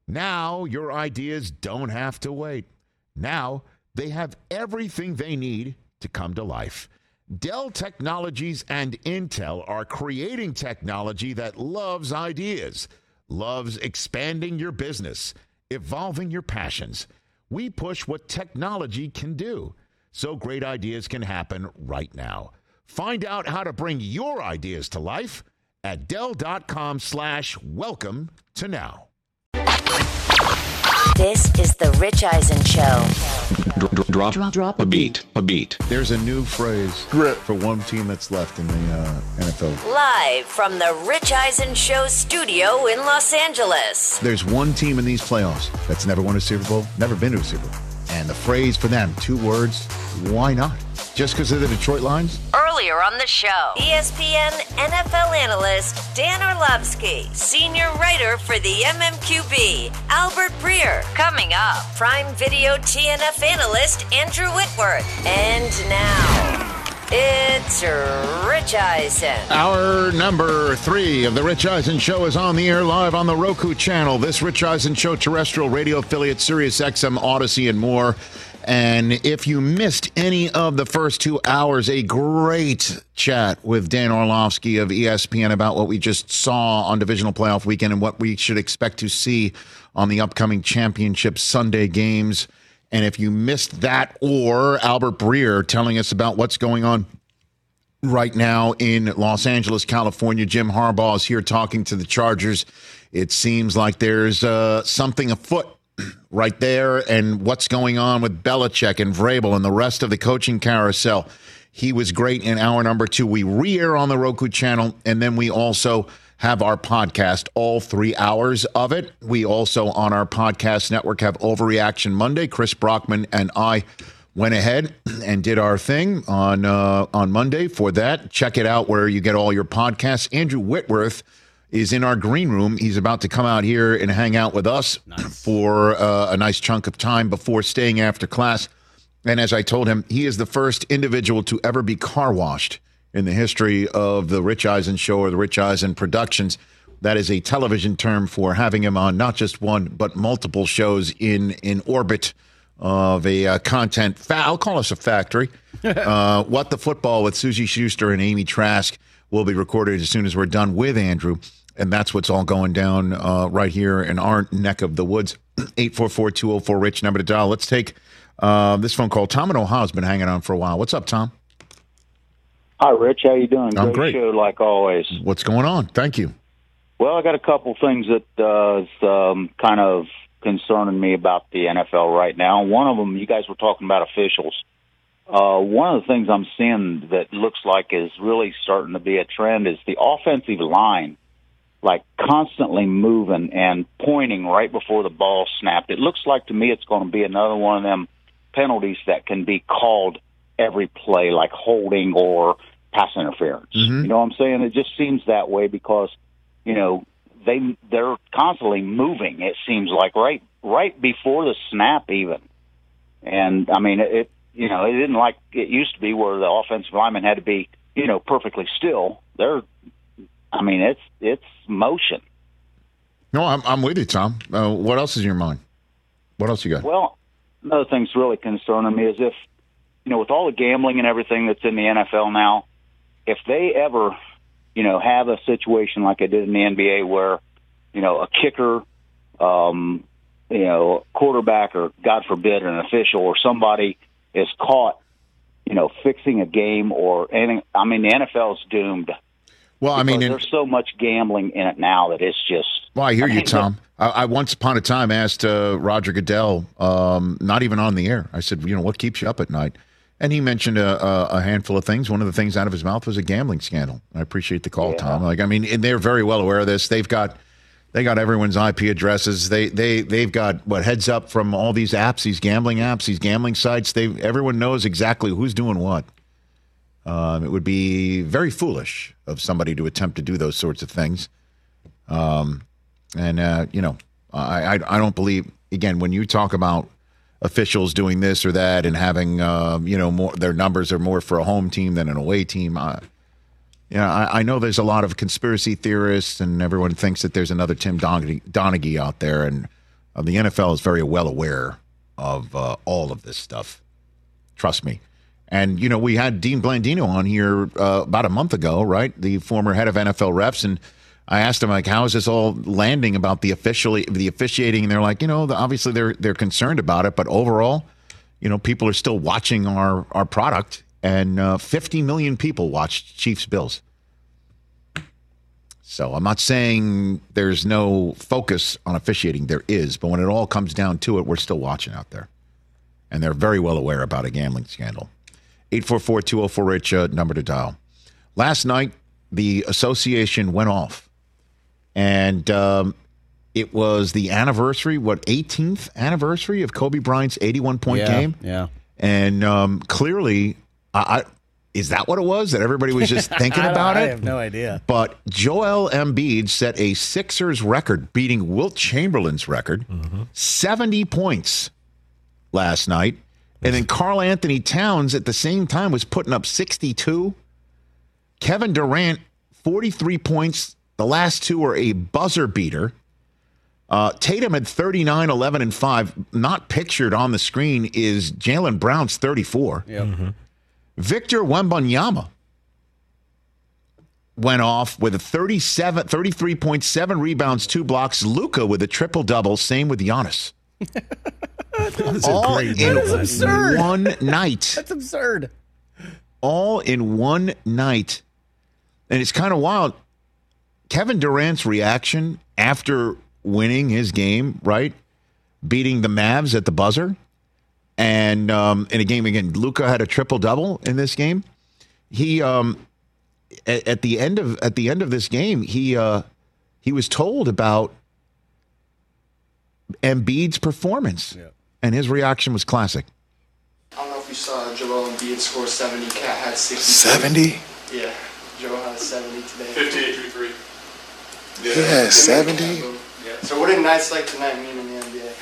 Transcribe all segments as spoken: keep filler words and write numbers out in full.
Now your ideas don't have to wait. Now they have everything they need to come to life. Dell Technologies and Intel are creating technology that loves ideas, loves expanding your business, evolving your passions. We push what technology can do, so great ideas can happen right now. Find out how to bring your ideas to life at Dell.com slash welcome to now. This is the Rich Eisen Show. Drop, drop, drop a beat, a beat. There's a new phrase Grit. for one team that's left in the uh, N F L. Live from the Rich Eisen Show studio in Los Angeles. There's one team in these playoffs that's never won a Super Bowl, never been to a Super Bowl. And the phrase for them, two words, why not? Just because of the Detroit Lions? Earlier on the show, E S P N N F L analyst Dan Orlovsky, senior writer for the M M Q B, Albert Breer. Coming up, Prime Video T N F analyst Andrew Whitworth. And now, it's Rich Eisen. Hour number three of the Rich Eisen Show is on the air live on the Roku channel. This Rich Eisen Show terrestrial radio affiliate, Sirius X M, Odyssey, and more. And if you missed any of the first two hours, a great chat with Dan Orlovsky of E S P N about what we just saw on Divisional Playoff Weekend and what we should expect to see on the upcoming Championship Sunday games. And if you missed that, or Albert Breer telling us about what's going on right now in Los Angeles, California, Jim Harbaugh is here talking to the Chargers. It seems like there's uh, something afoot right there, and what's going on with Belichick and Vrabel and the rest of the coaching carousel. He was great in hour number two. We re-air on the Roku channel, and then we also have our podcast, all three hours of it. We also, on our podcast network, have Overreaction Monday. Chris Brockman and I went ahead and did our thing on uh, on Monday for that. Check it out where you get all your podcasts. Andrew Whitworth is in our green room. He's about to come out here and hang out with us nice. for uh, a nice chunk of time before staying after class. And as I told him, he is the first individual to ever be car washed in the history of the Rich Eisen Show or the Rich Eisen Productions. That is a television term for having him on not just one, but multiple shows in, in orbit of a uh, content. Fa- I'll call us a factory. uh, What the Football with Susie Schuster and Amy Trask will be recorded as soon as we're done with Andrew. And that's what's all going down uh, right here in our neck of the woods. eight four four, two oh four, RICH, number to dial. Let's take uh, this phone call. Tom in Ohio has been hanging on for a while. What's up, Tom? Hi, Rich. How you doing? I'm great. great. Show, like always. What's going on? Thank you. Well, I got a couple things that uh, is um, kind of concerning me about the N F L right now. One of them, you guys were talking about officials. Uh, one of the things I'm seeing that looks like is really starting to be a trend is the offensive line, like constantly moving and pointing right before the ball snapped. It looks like to me it's going to be another one of them penalties that can be called every play, like holding or pass interference. Mm-hmm. You know what I'm saying? It just seems that way because, you know, they they're constantly moving. It seems like right right before the snap even. And I mean it. You know, it didn't like it used to be where the offensive lineman had to be, you know, perfectly still. They're, I mean, it's it's motion. No, I'm I'm with you, Tom. Uh, what else is in your mind? What else you got? Well, another thing's really concerning me is if, you know, with all the gambling and everything that's in the N F L now, if they ever, you know, have a situation like they did in the N B A where, you know, a kicker, um, you know, quarterback or, God forbid, an official or somebody is caught, you know, fixing a game or anything. I mean, the N F L is doomed. Well, I mean, there's so much gambling in it now that it's just. Well, I hear I you, mean, Tom. I, I once upon a time asked uh, Roger Goodell, um, not even on the air. I said, you know, what keeps you up at night? And he mentioned a, a, a handful of things. One of the things out of his mouth was a gambling scandal. I appreciate the call, yeah. Tom. Like, I mean, and they're very well aware of this. They've got. They got everyone's I P addresses. They they they've got what heads up from all these apps, these gambling apps, these gambling sites. They everyone knows exactly who's doing what. Um, it would be very foolish of somebody to attempt to do those sorts of things. Um, and uh, you know, I, I I don't believe again when you talk about officials doing this or that and having uh, you know more their numbers are more for a home team than an away team. I, Yeah, I, I know there's a lot of conspiracy theorists, and everyone thinks that there's another Tim Donaghy, Donaghy out there, and Uh, the N F L is very well aware of uh, all of this stuff. Trust me. And, you know, we had Dean Blandino on here uh, about a month ago, right? The former head of N F L refs. And I asked him, like, how is this all landing about the officially, the officiating? And they're like, you know, the, obviously they're they're concerned about it. But overall, you know, people are still watching our, our product. And uh, fifty million people watched Chiefs Bills. So I'm not saying there's no focus on officiating. There is. But when it all comes down to it, we're still watching out there. And they're very well aware about a gambling scandal. eight four four, two oh four, RICH, uh, number to dial. Last night, the association went off. And um, it was the anniversary, what, eighteenth anniversary of Kobe Bryant's eighty-one point yeah, game? Yeah. And um, clearly, I, I, is that what it was? That everybody was just thinking about it? I have no idea. But Joel Embiid set a Sixers record, beating Wilt Chamberlain's record, mm-hmm. seventy points last night. And then Karl Anthony Towns at the same time was putting up sixty-two. Kevin Durant, forty-three points. The last two were a buzzer beater. Uh, Tatum had thirty-nine, eleven, and five. Not pictured on the screen is Jaylen Brown's thirty-four. Yep. Mm-hmm. Victor Wembanyama went off with a thirty-seven, thirty-three point seven rebounds, two blocks. Luka with a triple-double. Same with Giannis. That's all a great in That's absurd. one night. That's absurd. All in one night. And it's kind of wild. Kevin Durant's reaction after winning his game, right? Beating the Mavs at the buzzer. And um, in a game again, Luka had a triple-double in this game. He um, at, at the end of at the end of this game, he uh, he was told about Embiid's performance. Yeah. And his reaction was classic. I don't know if you saw Joel Embiid score seventy. Cat had sixty. seventy? Yeah, Joel had seventy today. fifty-eight through three. Yeah. He had seventy? Yeah. So what did nights like tonight mean in the N B A?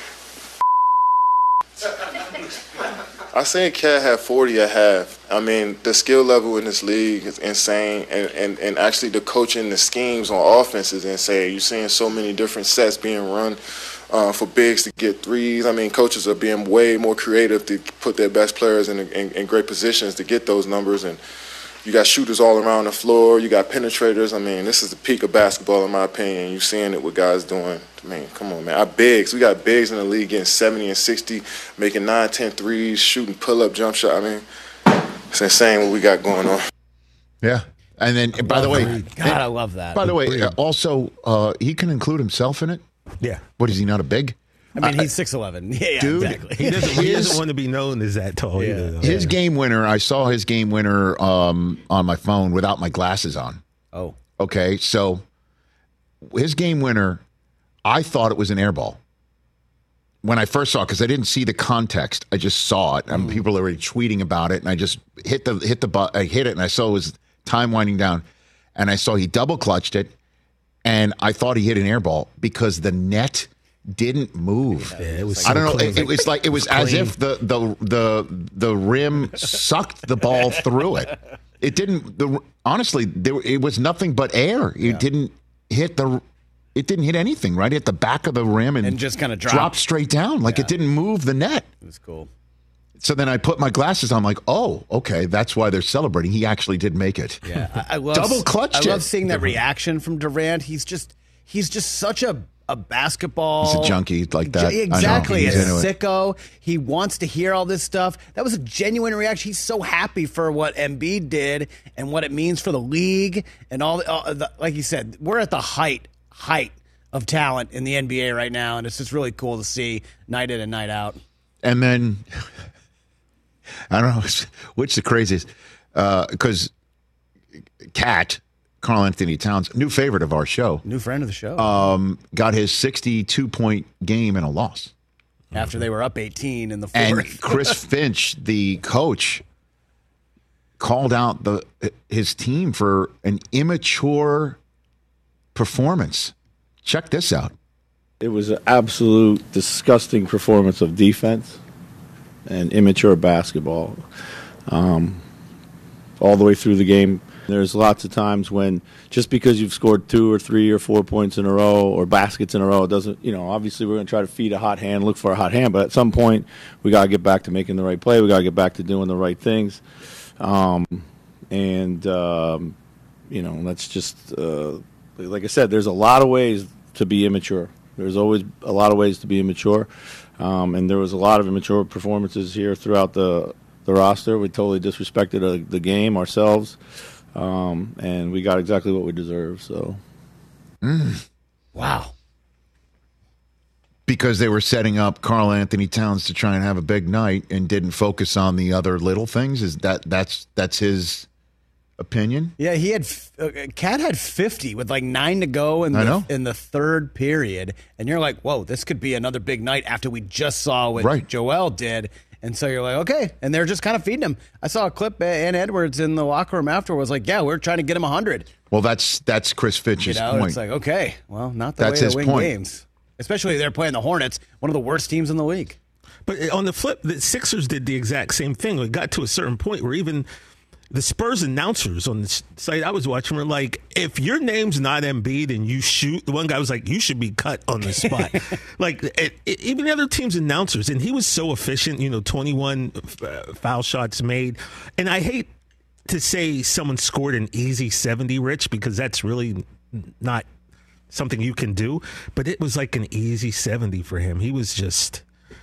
I seen Cat have forty at half. I mean, the skill level in this league is insane, and, and, and actually the coaching, the schemes on offense is insane. You're seeing so many different sets being run uh, for bigs to get threes. I mean, coaches are being way more creative to put their best players in, in, in great positions to get those numbers, and you got shooters all around the floor. You got penetrators. I mean, this is the peak of basketball, in my opinion. You're seeing it with guys doing. I mean, come on, man. Our bigs. We got bigs in the league getting seventy and sixty, making nine, ten threes, shooting pull-up jump shot. I mean, it's insane what we got going on. Yeah. And then, I by the way, that. God, I love that. By the way, uh, also, uh, he can include himself in it. Yeah. What, is he not a big? I mean, he's six eleven. Yeah, yeah, dude, exactly. He doesn't, he doesn't want to be known as that tall Yeah. either. Though. His game winner, I saw his game winner um, on my phone without my glasses on. Oh. Okay, so his game winner, I thought it was an air ball. When I first saw it, because I didn't see the context, I just saw it. And Mm. people are already tweeting about it, and I just hit the hit the bu- I hit it, and I saw it was time winding down, and I saw he double clutched it, and I thought he hit an air ball because the net didn't move. Yeah, it was I don't so know. clean. It, it was like it was, It was as clean. if the the the the rim sucked the ball through it. It didn't. The honestly, there it was nothing but air. It Yeah. didn't hit the. It didn't hit anything. Right, it hit the back of the rim and, And just kinda dropped. dropped. straight down. Like Yeah. it didn't move the net. It was cool. So then I put my glasses on. I'm like, oh, okay, that's why they're celebrating. He actually did make it. Yeah, I, I love Double clutched I love it. seeing that reaction from Durant. He's just he's just such a a basketball. He's a junkie like that. I know. Exactly, He's a into it. sicko. He wants to hear all this stuff. That was a genuine reaction. He's so happy for what Embiid did and what it means for the league and all. The, all the, like you said, we're at the height height of talent in the N B A right now, and it's just really cool to see night in and night out. And then I don't know which the craziest because Cat, Karl Anthony Towns, new favorite of our show, New friend of the show. um, got his sixty-two point game in a loss. After they were up eighteen in the And fourth. Chris Finch, the coach, called out the his team for an immature performance. Check this out. It was an absolute disgusting performance of defense and immature basketball. Um, all the way through the game, There's lots of times when just because you've scored two or three or four points in a row or baskets in a row, it doesn't, you know, obviously we're going to try to feed a hot hand, look for a hot hand, but at some point we got to get back to making the right play. We got to get back to doing the right things. Um, and, um, you know, that's just, uh, like I said, there's a lot of ways to be immature. There's always a lot of ways to be immature. Um, and there was a lot of immature performances here throughout the the roster. We totally disrespected uh, the game ourselves, um, and we got exactly what we deserve. So, mm. Wow. Because they were setting up Karl Anthony Towns to try and have a big night and didn't focus on the other little things. Is that that's that's his opinion? Yeah, he had uh, Cat had fifty with like nine to go in I the know. in the third period, and you're like, whoa, this could be another big night after we just saw what Right. Joel did. And so you're like, okay, and they're just kind of feeding him. I saw a clip, uh, Ann Edwards in the locker room after was like, yeah, we're trying to get him one hundred. Well, that's that's Chris Fitch's You know, point. it's like, okay, well, not the That's way his to win point. games. Especially they're playing the Hornets, one of the worst teams in the league. But on the flip, the Sixers did the exact same thing. It got to a certain point where even the Spurs announcers on the site I was watching were like, if your name's not Embiid and you shoot, the one guy was like, you should be cut on the spot. Like, it, it, even the other team's announcers, and he was so efficient, you know, twenty-one uh, foul shots made. And I hate to say someone scored an easy seventy, Rich, because that's really not something you can do. But it was like an easy seventy for him. He was just,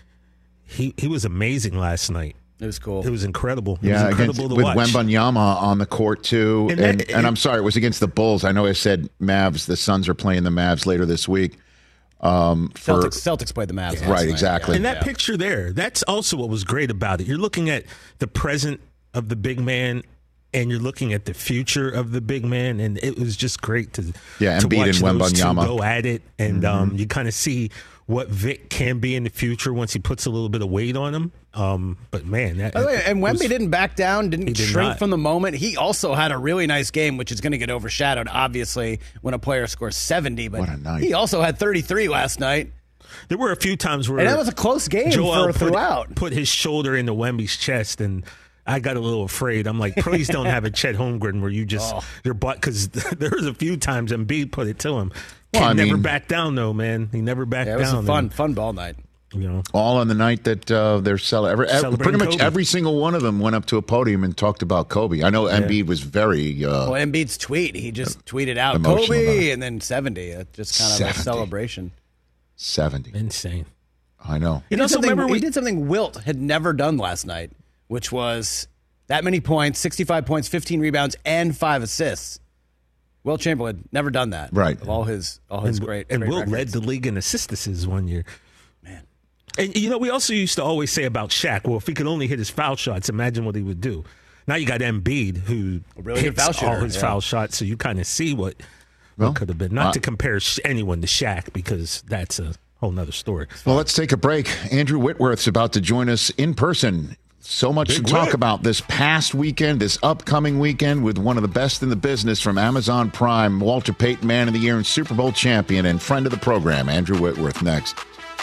he, he was amazing last night. It was cool. It was incredible. It Yeah, was incredible against, to with watch. Wembanyama on the court too, And and, that- and I'm sorry, it was against the Bulls. I know I said Mavs. The Suns are playing the Mavs later this week. Um, for Celtics, Celtics played the Mavs. last right, night. exactly. And that picture there, that's also what was great about it. You're looking at the present of the big man, and you're looking at the future of the big man, and it was just great to Yeah, to Embiid watch and those two Wembanyama. go at it, and um, you kind of see what Vic can be in the future once he puts a little bit of weight on him. Um, but man, that, By the way, and it was- Wemby didn't back down, didn't He did shrink not. from the moment. He also had a really nice game, which is going to get overshadowed, obviously, when a player scores seventy. But What a night. he also had thirty-three last night. There were a few times where And that was a close game Joel for put, throughout. put his shoulder into Wemby's chest, and I got a little afraid. I'm like, please don't have a Chet Holmgren where you just Oh. your butt, because there was a few times Embiid put it to him. Well, He I never mean- backed down though, man. He never backed Yeah, it was down. a fun, and, fun ball night. you know, all on the night that uh, they're cel- every, every, Celebrating pretty much Kobe. every single one of them went up to a podium and talked about Kobe. I know Embiid was very. Uh, Well, Embiid's tweet, he just tweeted out Emotional about Kobe it. and then seventy. It just kind of seventy. a celebration. seventy. insane. I know. He You did, also something, remember he we- did something Wilt had never done last night, which was that many points, sixty-five points, fifteen rebounds, and five assists. Wilt Chamberlain never done that. Right. Of all his all his and, great and great Wilt led records. the league in assists one year. Man, and you know, we also used to always say about Shaq, well, if he could only hit his foul shots, imagine what he would do. Now you got Embiid, who A really good hits foul shooter, all his yeah. foul shots, so you kind of see what Well, what could have been. Not uh, to compare sh- anyone to Shaq, because that's a whole nother story. Well, let's take a break. Andrew Whitworth's about to join us in person. So much Big to talk Whit. about this past weekend, this upcoming weekend, with one of the best in the business from Amazon Prime, Walter Payton Man of the Year and Super Bowl champion and friend of the program, Andrew Whitworth, next.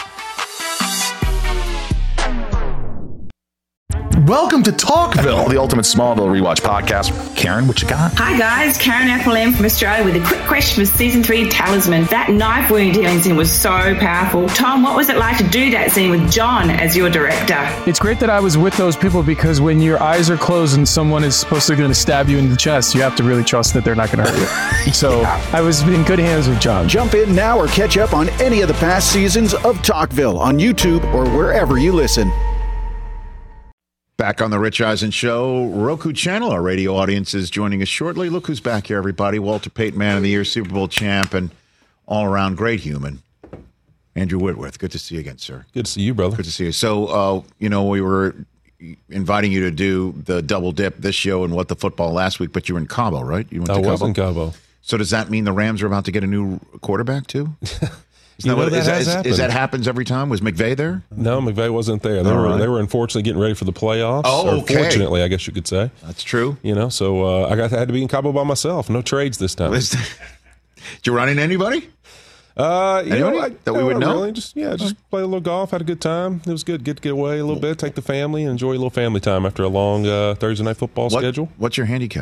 Welcome to Talkville, the ultimate Smallville rewatch podcast. Karen, what you got? Hi guys, Karen Appleland from Australia with a quick question for season three Talisman. That knife wound healing scene was so powerful. Tom, what was it like to do that scene with John as your director? It's great that I was with those people, because when your eyes are closed and someone is supposed to going to stab you in the chest, you have to really trust that they're not going to hurt you. So I was in good hands with John. Jump in now or catch up on any of the past seasons of Talkville on YouTube or wherever you listen. Back on the Rich Eisen Show, Roku channel. Our radio audience is joining us shortly. Look who's back here, everybody. Walter Payton, Man of the Year, Super Bowl champ, and all-around great human. Andrew Whitworth, good to see you again, sir. Good to see you, brother. Good to see you. So, uh, you know, we were inviting you to do the double dip this show and What the Football last week, but you were in Cabo, right? You went I to was Cabo? in Cabo. So does that mean the Rams are about to get a new quarterback, too? Is You know what- that is has is- is happened. that happens every time? Was McVay there? No, McVay wasn't there. They All were right. they were unfortunately getting ready for the playoffs. Oh, or okay. Fortunately, I guess you could say. That's true. You know, so uh, I got I had to be in Cabo by myself. No trades this time. Did you run into anybody? Uh, you Anybody know, I, that we no, would not know? Really. Just yeah, just play a little golf. Had a good time. It was good. Get to get away a little bit, take the family, and enjoy a little family time after a long uh, Thursday night football What- schedule. What's your handicap?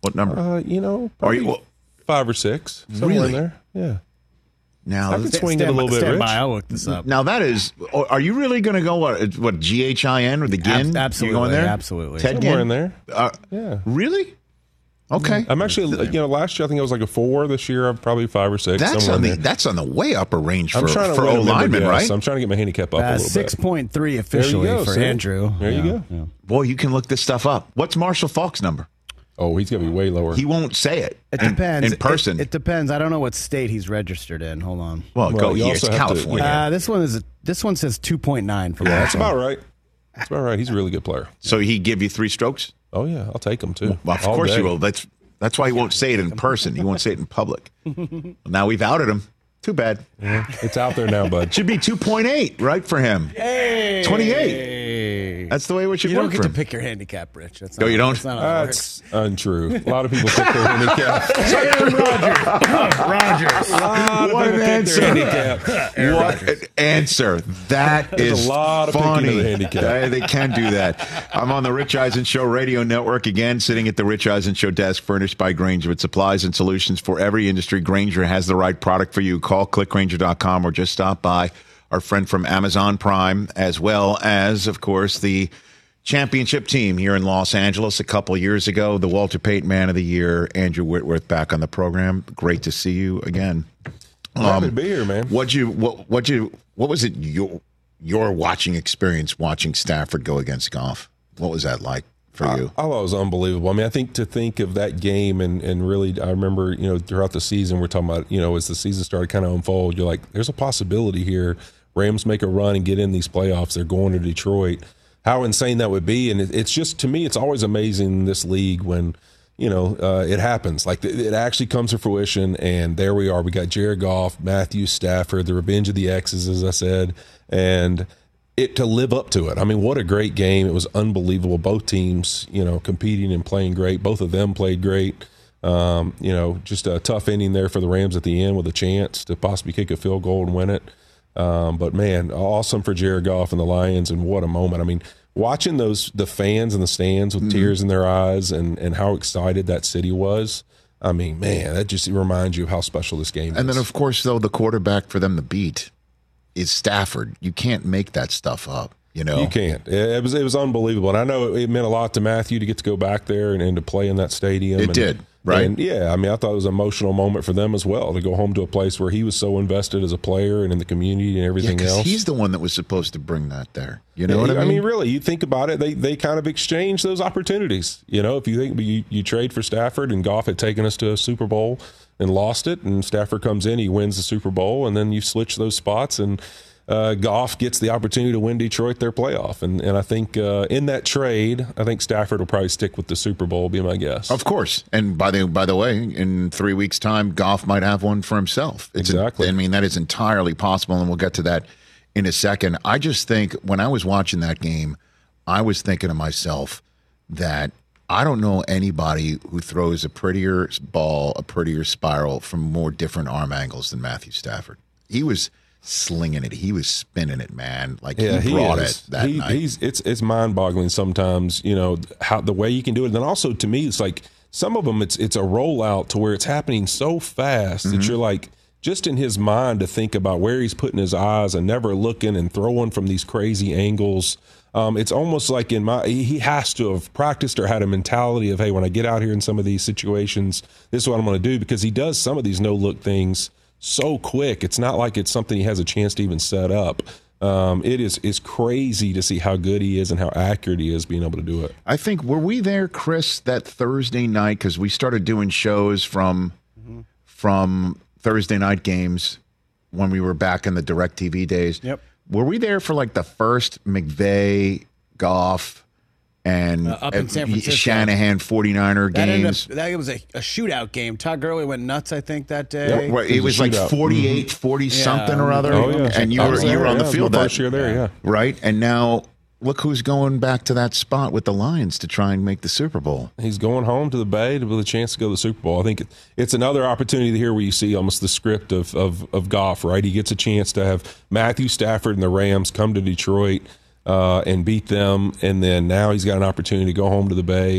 What number? Uh, you know, Are you well, five or six. Somewhere really? in there. Yeah. Now I can swing it a little bit, stand Rich. by, I'll look this up. Now that is, are you really going to go what? What G H I N or the Gin? Ab- absolutely, you going there? absolutely. Ted Somewhere Ginn? in there. Uh, Yeah. Really? Okay. I'm actually, you know, last year I think I was like a four. This year I'm probably five or six. That's somewhere on in the there. that's on the way upper range for I'm trying to for win O a member, lineman, yes. right? I'm trying to get my handicap up a Uh, little six bit. point three officially go, for see? Andrew. There you Yeah, go. yeah. Boy, you can look this stuff up. What's Marshall Falk's number? Oh, he's gonna be way lower. He won't say it. It in, depends. in person. It, it depends. I don't know what state he's registered in. Hold on. well, Well, go you here. It's also have to- California. Uh, this one is a, this one says two point nine for Yeah, Marshall. that's about right. That's about right. He's a really good player. So he give you three strokes? Oh yeah, I'll take him too. Well, of All course day. you will. That's that's why he won't say it in person. He won't say it in public. Now we've outed him. Too bad. Yeah, it's out there now, bud. Should be two point eight, right, for him. Hey, twenty-eight. That's the way it should You work don't get for to him. pick your handicap, Rich. That's No, not, you don't? That's not how it That's untrue. A lot of people pick their handicap. Rogers. A lot of What people an pick their answer. handicap. What an answer. That There's is a lot of picking of funny. the handicap. They, they can do that. I'm on the Rich Eisen Show radio network again, sitting at the Rich Eisen Show desk, furnished by Grainger with supplies and solutions for every industry. Grainger has the right product for you. Call click grainger dot com or just stop by. Our friend from Amazon Prime, as well as, of course, the championship team here in Los Angeles a couple years ago, the Walter Payton Man of the Year, Andrew Whitworth, back on the program. Great to see you again. I'm happy to be here, man. What'd you what what you what was it your your watching experience watching Stafford go against Goff? What was that like for you? I, I thought it was unbelievable. I mean, I think to think of that game and, and really, I remember, you know, throughout the season, we're talking about, you know, as the season started kind of unfold, you're like, there's a possibility here. Rams make a run and get in these playoffs. They're going to Detroit. How insane that would be. And it, it's just, to me, it's always amazing in this league when, you know, uh, it happens. Like it actually comes to fruition. And there we are. We got Jared Goff, Matthew Stafford, the revenge of the X's, as I said. And it to live up to it. I mean, what a great game. It was unbelievable. Both teams, you know, competing and playing great. Both of them played great. Um, you know, just a tough inning there for the Rams at the end with a chance to possibly kick a field goal and win it. Um, but man, awesome for Jared Goff and the Lions, and what a moment. I mean, watching those the fans in the stands with mm-hmm. tears in their eyes and, and how excited that city was. I mean, man, that just reminds you of how special this game is. And then, of course, though, the quarterback for them to beat is Stafford. You can't make that stuff up. You know, you can't. It was it was unbelievable, and I know it meant a lot to Matthew to get to go back there and, and to play in that stadium. It and, did, right? And yeah, I mean, I thought it was an emotional moment for them as well to go home to a place where he was so invested as a player and in the community and everything yeah, 'cause else. He's the one that was supposed to bring that there. You know yeah, what I mean? I mean, really, you think about it, they they kind of exchange those opportunities. You know, if you think you, you trade for Stafford and Goff had taken us to a Super Bowl and lost it, and Stafford comes in, he wins the Super Bowl, and then you switch those spots and. Uh, Goff gets the opportunity to win Detroit their playoff. And and I think uh, in that trade, I think Stafford will probably stick with the Super Bowl, be my guess. Of course. And by the by the way, in three weeks' time, Goff might have one for himself. It's exactly. A, I mean, that is entirely possible, and we'll get to that in a second. I just think when I was watching that game, I was thinking to myself that I don't know anybody who throws a prettier ball, a prettier spiral from more different arm angles than Matthew Stafford. He was slinging it. He was spinning it, man. Like yeah, he brought he it that he, night. He's it's it's mind boggling sometimes. You know how the way you can do it. And then also to me, it's like some of them. It's it's a rollout to where it's happening so fast mm-hmm. that you're like just in his mind to think about where he's putting his eyes and never looking and throwing from these crazy angles. Um, it's almost like in my he has to have practiced or had a mentality of, hey, when I get out here in some of these situations, this is what I'm going to do, because he does some of these no look things so quick. It's not like it's something he has a chance to even set up. Um, it is is crazy to see how good he is and how accurate he is being able to do it. I think, were we there, Chris, that Thursday night? Because we started doing shows from mm-hmm. from Thursday night games when we were back in the DirecTV days. Yep. Were we there for like the first McVay, Goff, and uh, up in San Francisco. Shanahan forty-niner that games? Up, that was a, a shootout game. Todd Gurley went nuts, I think, that day. Yep. Right. It, it was, was like forty-eight, forty mm-hmm. something yeah, or other. Oh, yeah. And you were, there, you were on yeah, the field my that first year there, yeah. Right. And now look who's going back to that spot with the Lions to try and make the Super Bowl. He's going home to the Bay with a chance to go to the Super Bowl. I think it's another opportunity here where you see almost the script of, of, of Goff, right? He gets a chance to have Matthew Stafford and the Rams come to Detroit uh, and beat them, and then now he's got an opportunity to go home to the Bay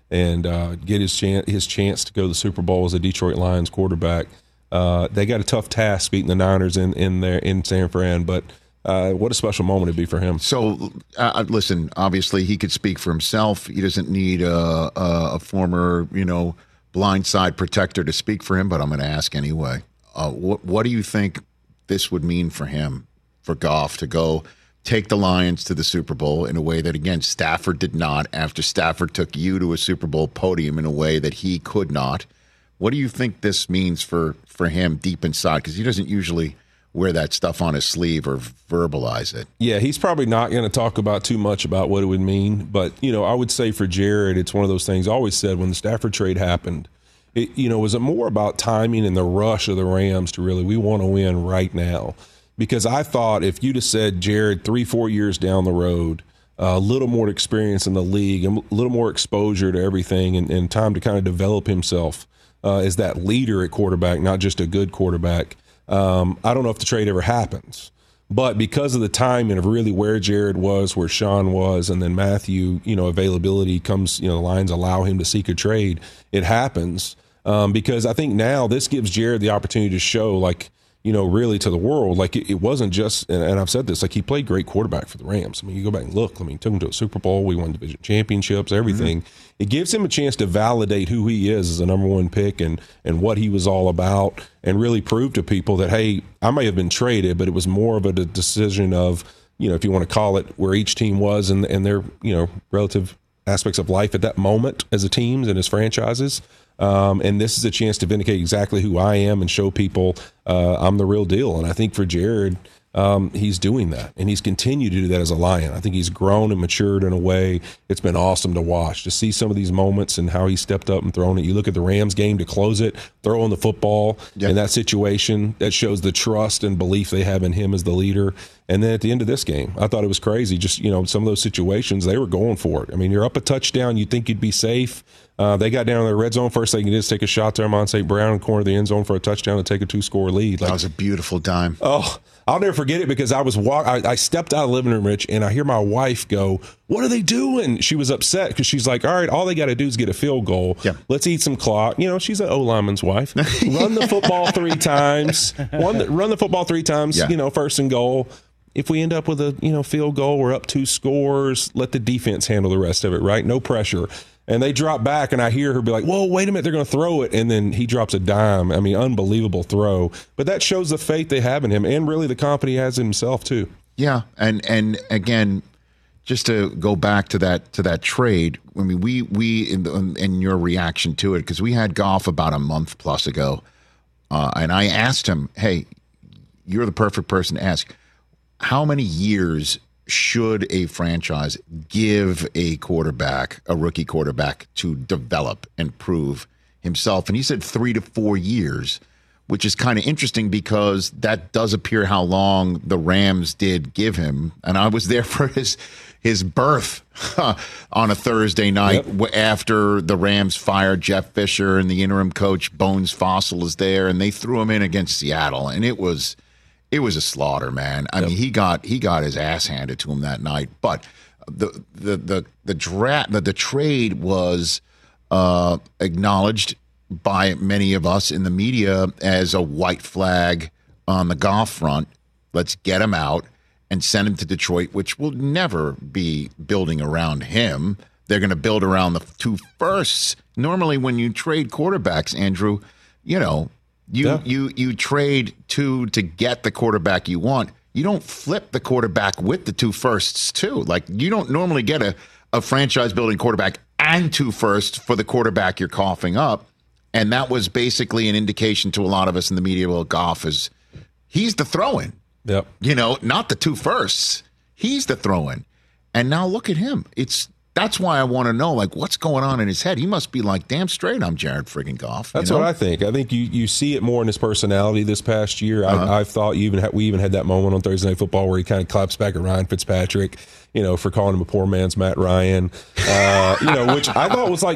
and uh, get his chance his chance to go to the Super Bowl as a Detroit Lions quarterback. Uh, they got a tough task beating the Niners in in there in San Fran, but uh, what a special moment it'd be for him. So, uh, listen, obviously he could speak for himself. He doesn't need a, a, a former, you know, blindside protector to speak for him, but I'm going to ask anyway. Uh, what what do you think this would mean for him, for Goff, to go take the Lions to the Super Bowl in a way that, again, Stafford did not, after Stafford took you to a Super Bowl podium in a way that he could not? What do you think this means for, for him deep inside? Because he doesn't usually wear that stuff on his sleeve or verbalize it. Yeah, he's probably not going to talk about too much about what it would mean. But, you know, I would say for Jared, it's one of those things I always said when the Stafford trade happened, it, you know, was it more about timing and the rush of the Rams to really, we want to win right now? Because I thought if you'd have said, Jared, three, four years down the road, a uh, little more experience in the league, a little more exposure to everything, and, and time to kind of develop himself uh, as that leader at quarterback, not just a good quarterback. Um, I don't know if the trade ever happens. But because of the timing of really where Jared was, where Sean was, and then Matthew, you know, availability comes, you know, the Lions allow him to seek a trade, it happens. Um, because I think now this gives Jared the opportunity to show, like, you know, really to the world, like it, it wasn't just, and, and I've said this, like he played great quarterback for the Rams. I mean, you go back and look, I mean, he took him to a Super Bowl, we won division championships, everything. Mm-hmm. It gives him a chance to validate who he is as a number one pick and, and what he was all about, and really prove to people that, hey, I may have been traded, but it was more of a decision of, you know, if you want to call it, where each team was and, and their, you know, relative aspects of life at that moment as a teams and as franchises. Um, and this is a chance to vindicate exactly who I am and show people uh, I'm the real deal. And I think for Jared, um, he's doing that, and he's continued to do that as a Lion. I think he's grown and matured in a way it's been awesome to watch, to see some of these moments and how he stepped up and thrown it. You look at the Rams game to close it, throwing the football yep. in that situation, that shows the trust and belief they have in him as the leader. And then at the end of this game, I thought it was crazy. Just, you know, some of those situations, they were going for it. I mean, you're up a touchdown, you'd think you'd be safe. Uh, they got down in the red zone. First thing you did is take a shot to Amon Saint Brown in the corner of the end zone for a touchdown and take a two-score lead. Like, that was a beautiful dime. Oh, I'll never forget it because I was walk. I, I stepped out of the living room, Rich, and I hear my wife go, "What are they doing?" She was upset because she's like, "All right, all they got to do is get a field goal. Yeah. Let's eat some clock." You know, she's an O lineman's wife. Run the football three times. One, run the football three times. Yeah. You know, first and goal. If we end up with a you know field goal, we're up two scores. Let the defense handle the rest of it. Right? No pressure. And they drop back, and I hear her be like, whoa, wait a minute, they're going to throw it. And then he drops a dime. I mean, unbelievable throw. But that shows the faith they have in him and really the confidence he has in himself, too. Yeah, and and again, just to go back to that to that trade, I mean, we, we in, the, in your reaction to it, because we had Goff about a month plus ago, uh, and I asked him, hey, you're the perfect person to ask, how many years should a franchise give a quarterback, a rookie quarterback, to develop and prove himself? And he said three to four years, which is kind of interesting because that does appear how long the Rams did give him. And I was there for his his birth on a Thursday night yep. after the Rams fired Jeff Fisher and the interim coach Bones Fossil is there, and they threw him in against Seattle, and it was. It was a slaughter, man. I yep. mean, he got he got his ass handed to him that night. But the the the the draft the, the trade was uh, acknowledged by many of us in the media as a white flag on the Goff front. Let's get him out and send him to Detroit, which will never be building around him. They're going to build around the two firsts. Normally, when you trade quarterbacks, Andrew, you know. You yeah. you you trade two to get the quarterback you want. You don't flip the quarterback with the two firsts too. Like you don't normally get a, a franchise building quarterback and two firsts for the quarterback you're coughing up. And that was basically an indication to a lot of us in the media. Well, Goff is he's the throw-in. Yep. You know, not the two firsts. He's the throw-in. And now look at him. It's That's why I want to know, like, what's going on in his head. He must be like, damn straight, I'm Jared friggin' Goff. That's you know? what I think. I think you, you see it more in his personality this past year. Uh-huh. I, I thought you even had, we even had that moment on Thursday Night Football where he kind of claps back at Ryan Fitzpatrick, you know, for calling him a poor man's Matt Ryan, uh, you know, which I thought was like,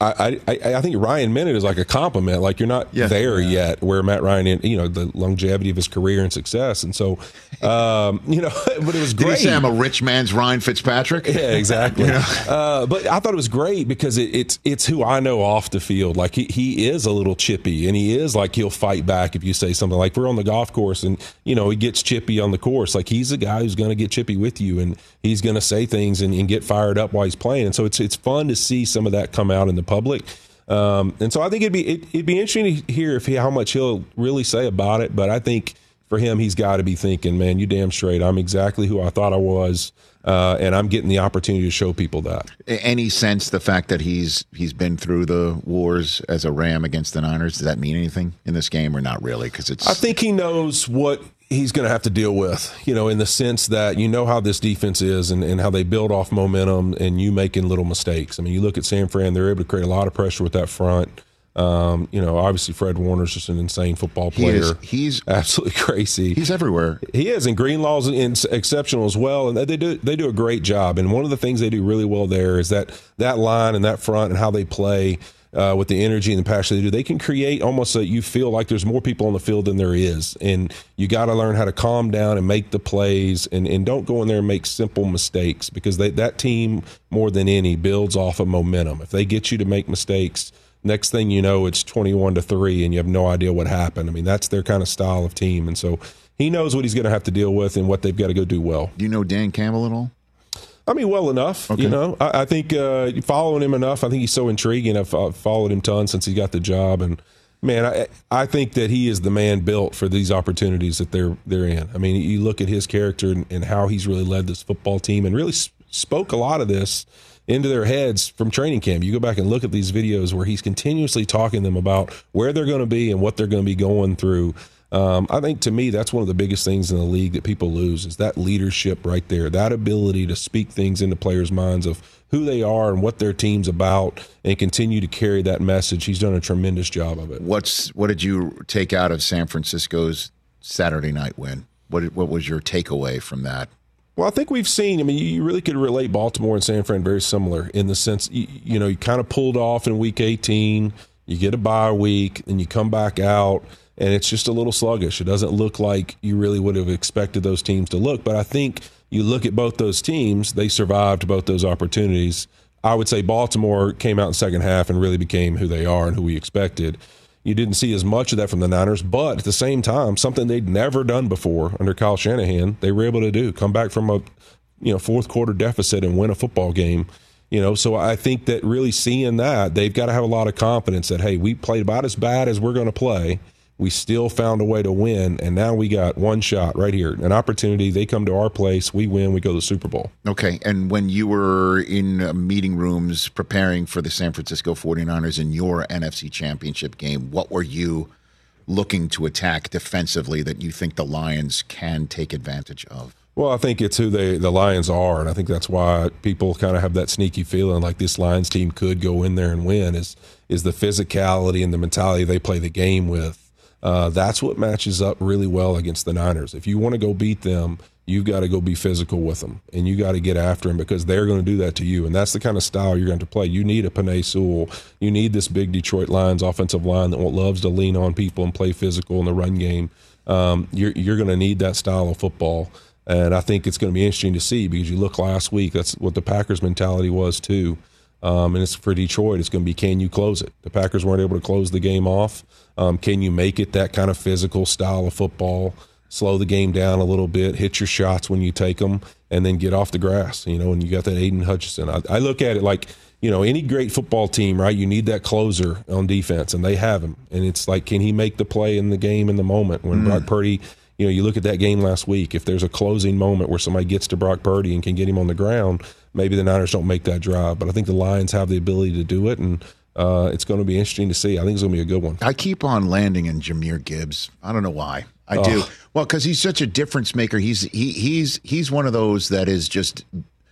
I, I, I think Ryan meant it as like a compliment. Like, you're not Yeah. there yet where Matt Ryan, you know, the longevity of his career and success. And so, um, you know, but it was Did great. he say I'm a rich man's Ryan Fitzpatrick? Yeah, exactly. You know? uh, but I thought it was great because it, it's it's who I know off the field. Like, he, he is a little chippy, and he is like, he'll fight back if you say something. Like, we're on the golf course and, you know, he gets chippy on the course. Like, he's a guy who's going to get chippy with you, and he's going to say things and, and get fired up while he's playing. And so it's it's fun to see some of that come out in the public. Um, and so I think it'd be it, it'd be interesting to hear if he, how much he'll really say about it. But I think for him, he's got to be thinking, man, you damn straight. I'm exactly who I thought I was, uh, and I'm getting the opportunity to show people that. Any sense the fact that he's he's been through the wars as a Ram against the Niners, does that mean anything in this game or not really? Because it's I think he knows what he's going to have to deal with, you know, in the sense that you know how this defense is and, and how they build off momentum and you making little mistakes. I mean, you look at San Fran, they're able to create a lot of pressure with that front. Um, you know, obviously Fred Warner's just an insane football player. He is, he's absolutely crazy. He's everywhere. He is, and Greenlaw's in, exceptional as well, and they do they do a great job. And one of the things they do really well there is that that line and that front and how they play. Uh, with the energy and the passion they do, they can create almost a, you feel like there's more people on the field than there is. And you got to learn how to calm down and make the plays and, and don't go in there and make simple mistakes because they, that team, more than any, builds off of momentum. If they get you to make mistakes, next thing you know, it's twenty-one to three and you have no idea what happened. I mean, that's their kind of style of team. And so he knows what he's going to have to deal with and what they've got to go do well. Do you know Dan Campbell at all? I mean, well enough, okay. you know. I, I think uh, following him enough. I think he's so intriguing. I've uh, followed him tons since he got the job, and man, I, I think that he is the man built for these opportunities that they're they're in. I mean, you look at his character and, and how he's really led this football team, and really sp- spoke a lot of this into their heads from training camp. You go back and look at these videos where he's continuously talking to them about where they're going to be and what they're going to be going through. Um, I think to me, that's one of the biggest things in the league that people lose is that leadership right there, that ability to speak things into players' minds of who they are and what their team's about and continue to carry that message. He's done a tremendous job of it. What's what did you take out of San Francisco's Saturday night win? What what was your takeaway from that? Well, I think we've seen, I mean, you really could relate Baltimore and San Fran very similar in the sense, you, you know, you kind of pulled off in week eighteen, you get a bye week, and you come back out. And it's just a little sluggish. It doesn't look like you really would have expected those teams to look. But I think you look at both those teams, they survived both those opportunities. I would say Baltimore came out in the second half and really became who they are and who we expected. You didn't see as much of that from the Niners, but at the same time, something they'd never done before under Kyle Shanahan, they were able to do, come back from a you know fourth quarter deficit and win a football game. You know, so I think that really seeing that, they've got to have a lot of confidence that, hey, we played about as bad as we're going to play. We still found a way to win, and now we got one shot right here, an opportunity. They come to our place, we win, we go to the Super Bowl. Okay, and when you were in uh, meeting rooms preparing for the San Francisco forty-niners in your N F C Championship game, what were you looking to attack defensively that you think the Lions can take advantage of? Well, I think it's who they the Lions are, and I think that's why people kind of have that sneaky feeling like this Lions team could go in there and win is is the physicality and the mentality they play the game with. Uh, that's what matches up really well against the Niners. If you want to go beat them, you've got to go be physical with them, and you got to get after them because they're going to do that to you, and that's the kind of style you're going to play. You need a Penei Sewell. You need this big Detroit Lions offensive line that loves to lean on people and play physical in the run game. Um, you're you're going to need that style of football, and I think it's going to be interesting to see because you look last week, that's what the Packers' mentality was too. Um, and it's for Detroit, it's going to be, can you close it? The Packers weren't able to close the game off. Um, can you make it that kind of physical style of football, slow the game down a little bit, hit your shots when you take them, and then get off the grass, you know, and you got that Aiden Hutchinson. I, I look at it like, you know, any great football team, right, you need that closer on defense, and they have him. And it's like, can he make the play in the game in the moment? When mm. Brock Purdy, you know, you look at that game last week, if there's a closing moment where somebody gets to Brock Purdy and can get him on the ground, maybe the Niners don't make that drive. But I think the Lions have the ability to do it, and uh, it's going to be interesting to see. I think it's going to be a good one. I keep on landing in Jahmyr Gibbs. I don't know why. I oh. do. Well, because he's such a difference maker. He's he he's he's one of those that is just,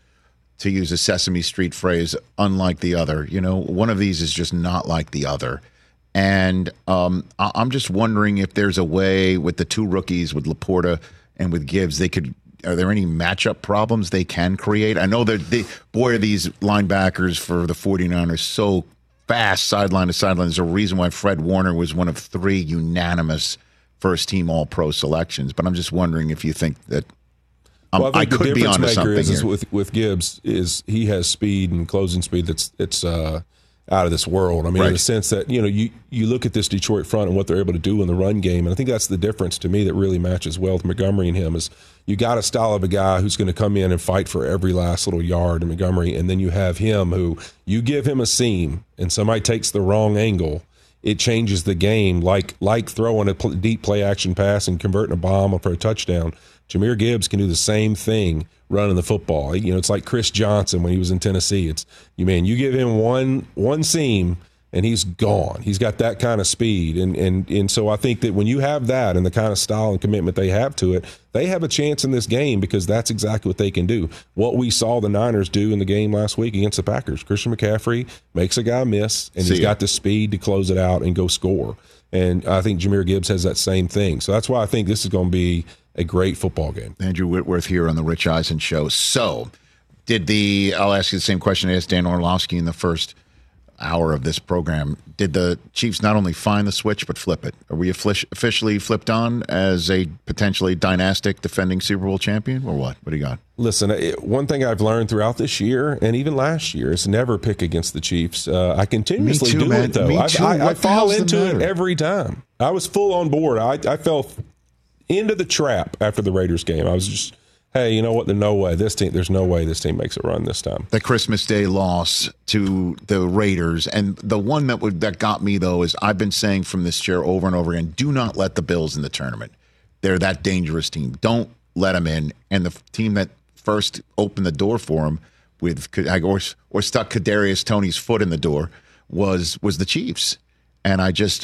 to use a Sesame Street phrase, unlike the other. You know, one of these is just not like the other. And um, I- I'm just wondering if there's a way with the two rookies, with Laporta and with Gibbs, they could. Are there any matchup problems they can create? I know that they, boy, are these linebackers for the forty-niners so fast sideline to sideline. There's a reason why Fred Warner was one of three unanimous first-team All-Pro selections. But I'm just wondering if you think that um, well, I, think I could the be onto maker something is, here. is with with Gibbs is he has speed and closing speed that's it's uh, out of this world. I mean, Right. in the sense that you know you you look at this Detroit front and what they're able to do in the run game, and I think that's the difference to me that really matches well with Montgomery and him is you got a style of a guy who's going to come in and fight for every last little yard in Montgomery, and then you have him who you give him a seam and somebody takes the wrong angle. It changes the game, like like throwing a pl- deep play action pass and converting a bomb for a touchdown. Jahmyr Gibbs can do the same thing running the football. You know, it's like Chris Johnson when he was in Tennessee. It's you man, you give him one one seam and he's gone. He's got that kind of speed, and and and so I think that when you have that and the kind of style and commitment they have to it, they have a chance in this game because that's exactly what they can do. What we saw the Niners do in the game last week against the Packers, Christian McCaffrey makes a guy miss, and See he's ya. got the speed to close it out and go score. And I think Jahmyr Gibbs has that same thing. So that's why I think this is going to be a great football game. Andrew Whitworth here on the Rich Eisen Show. So, did the, I'll ask you the same question I asked Dan Orlovsky in the first hour of this program. Did the Chiefs not only find the switch, but flip it? Are we offic- officially flipped on as a potentially dynastic defending Super Bowl champion, or what? What do you got? Listen, it, one thing I've learned throughout this year and even last year is never pick against the Chiefs. Uh, I continuously Me too, do man. it, though. Me I, too. I, I What the fall hell's the into it matter? every time. I was full on board. I, I fell into the trap after the Raiders game. I was just, hey, you know what? There's no way. This team, there's no way this team makes a run this time. The Christmas Day loss to the Raiders, and the one that would that got me though is I've been saying from this chair over and over again: do not let the Bills in the tournament. They're that dangerous team. Don't let them in. And the team that first opened the door for them with or, or stuck Kadarius Toney's foot in the door was was the Chiefs. And I just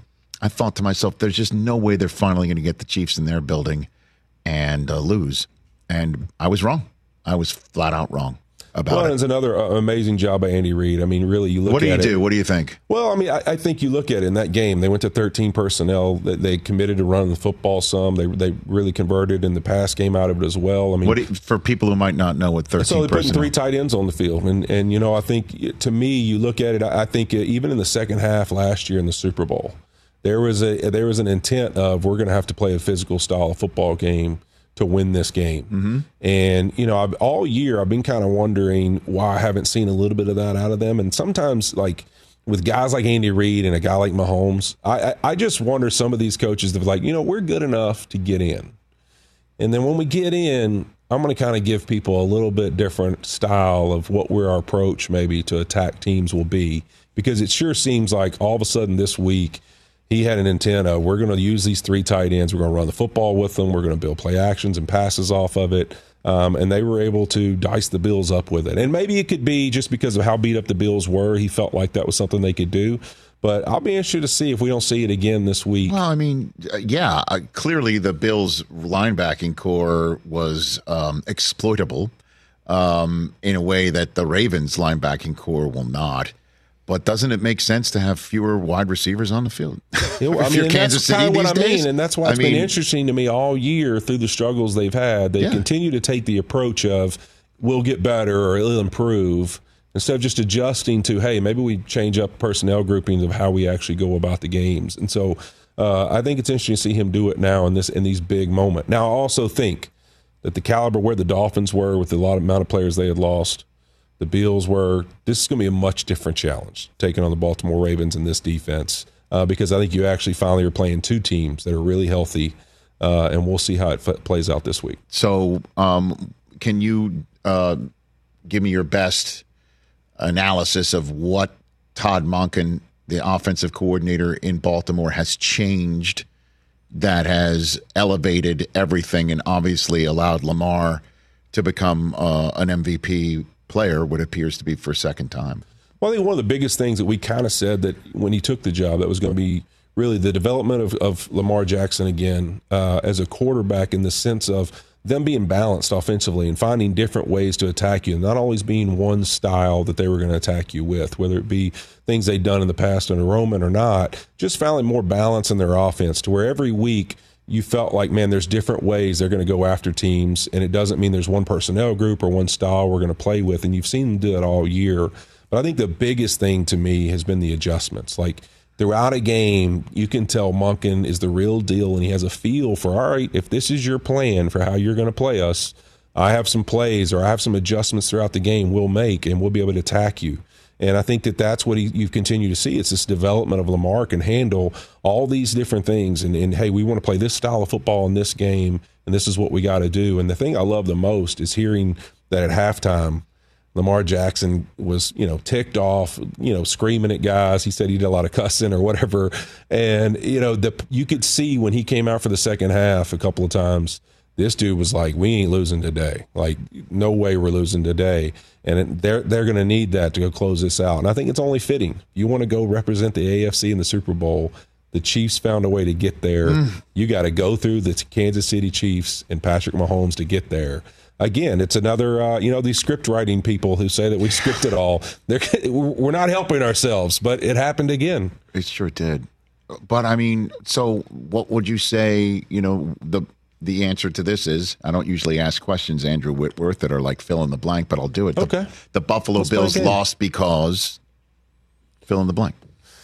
I thought to myself, there's just no way they're finally going to get the Chiefs in their building and uh, lose. And I was wrong. I was flat out wrong about well, it. it's another uh, amazing job by Andy Reid. I mean, really, you look What do you at it. do? What do you think? Well, I mean, I, I think you look at it in that game. They went to thirteen personnel. They, they committed to running the football some. They they really converted in the pass game out of it as well. I mean, What do you- for people who might not know what thirteen so they're putting personnel- three tight ends on the field, and and you know, I think to me, you look at it. I think even in the second half last year in the Super Bowl, there was a there was an intent of we're going to have to play a physical style of football game to win this game. Mm-hmm. And, you know, I've, all year I've been kind of wondering why I haven't seen a little bit of that out of them. And sometimes, like, with guys like Andy Reid and a guy like Mahomes, I, I, I just wonder some of these coaches that are like, you know, we're good enough to get in. And then when we get in, I'm going to kind of give people a little bit different style of what where our approach maybe to attack teams will be. Because it sure seems like all of a sudden this week, he had an intent of we're going to use these three tight ends. We're going to run the football with them. We're going to build play actions and passes off of it. Um, and they were able to dice the Bills up with it. And maybe it could be just because of how beat up the Bills were. He felt like that was something they could do. But I'll be interested to see if we don't see it again this week. Well, I mean, uh, yeah, uh, clearly the Bills' linebacking core was um, exploitable um, in a way that the Ravens' linebacking core will not. But doesn't it make sense to have fewer wide receivers on the field? You know, I If mean, you're and Kansas that's kind City of what these I days? mean, and that's why I it's mean- been interesting to me all year through the struggles they've had. They Yeah. continue to take the approach of we'll get better or it'll improve instead of just adjusting to, hey, maybe we change up personnel groupings of how we actually go about the games. And so uh, I think it's interesting to see him do it now in this in these big moments. Now, I also think that the caliber where the Dolphins were with the lot amount of players they had lost, the Bills were, this is going to be a much different challenge taking on the Baltimore Ravens in this defense uh, because I think you actually finally are playing two teams that are really healthy, uh, and we'll see how it f- plays out this week. So, um, can you uh, give me your best analysis of what Todd Monken, the offensive coordinator in Baltimore, has changed that has elevated everything and obviously allowed Lamar to become uh, an M V P player, what appears to be for a second time? Well, I think one of the biggest things that we kind of said that when he took the job, that was going to be really the development of, of Lamar Jackson again uh, as a quarterback in the sense of them being balanced offensively and finding different ways to attack you, and not always being one style that they were going to attack you with, whether it be things they'd done in the past under Roman or not, just finding more balance in their offense to where every week you felt like, man, there's different ways they're going to go after teams, and it doesn't mean there's one personnel group or one style we're going to play with, and you've seen them do it all year. But I think the biggest thing to me has been the adjustments. Like throughout a game, you can tell Monken is the real deal, and he has a feel for, all right, if this is your plan for how you're going to play us, I have some plays or I have some adjustments throughout the game we'll make, and we'll be able to attack you. And I think that that's what he, you continue to see. It's this development of Lamar can handle all these different things. And, and, hey, we want to play this style of football in this game, and this is what we got to do. And the thing I love the most is hearing that at halftime, Lamar Jackson was, you know, ticked off, you know, screaming at guys. He said he did a lot of cussing or whatever. And, you know, the you could see when he came out for the second half a couple of times, this dude was like, we ain't losing today. Like, no way we're losing today. And it, they're they're going to need that to go close this out. And I think it's only fitting. You want to go represent the A F C in the Super Bowl. The Chiefs found a way to get there. Mm. You got to go through the Kansas City Chiefs and Patrick Mahomes to get there. Again, it's another, uh, you know, these script writing people who say that we script it all. They're, we're not helping ourselves, but it happened again. It sure did. But, I mean, so what would you say, you know, the – the answer to this is, I don't usually ask questions, Andrew Whitworth, that are like fill in the blank, but I'll do it. The, okay. The Buffalo Let's Bills lost because fill in the blank.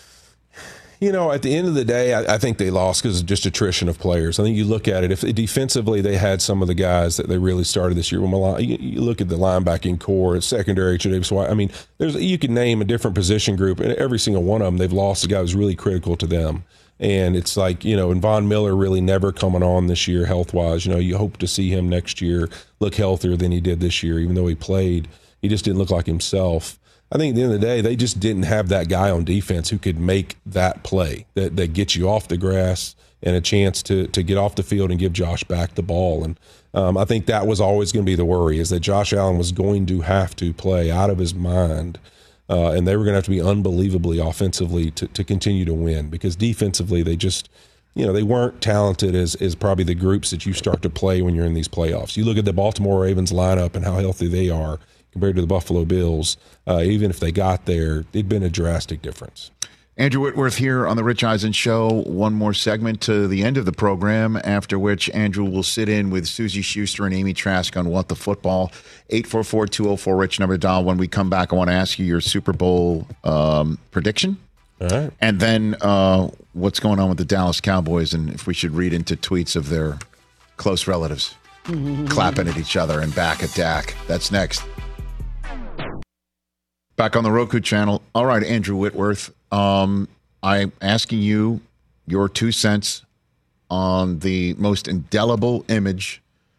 You know, at the end of the day, I, I think they lost because of just attrition of players. I think you look at it, if defensively they had some of the guys that they really started this year. When you, you look at the linebacking core, secondary, Davis White. I mean, there's you can name a different position group, and every single one of them, they've lost a guy who's really critical to them. And it's like, you know, and Von Miller really never coming on this year health-wise. You know, you hope to see him next year look healthier than he did this year, even though he played. He just didn't look like himself. I think at the end of the day, they just didn't have that guy on defense who could make that play that, that gets you off the grass and a chance to to get off the field and give Josh back the ball. And um, I think that was always going to be the worry, is that Josh Allen was going to have to play out of his mind. Uh, and they were going to have to be unbelievably offensively to, to continue to win, because defensively they just, you know, they weren't talented as, as probably the groups that you start to play when you're in these playoffs. You look at the Baltimore Ravens lineup and how healthy they are compared to the Buffalo Bills. Uh, even if they got there, it'd been a drastic difference. Andrew Whitworth here on the Rich Eisen Show. One more segment to the end of the program, after which Andrew will sit in with Susie Schuster and Amy Trask on What the Football. eight four four, two oh four, RICH, number to dial. When we come back, I want to ask you your Super Bowl um, prediction. All right. And then uh, what's going on with the Dallas Cowboys, and if we should read into tweets of their close relatives clapping at each other and back at Dak. That's next. Back on the Roku channel. All right, Andrew Whitworth. Um, I'm asking you your two cents on the most indelible image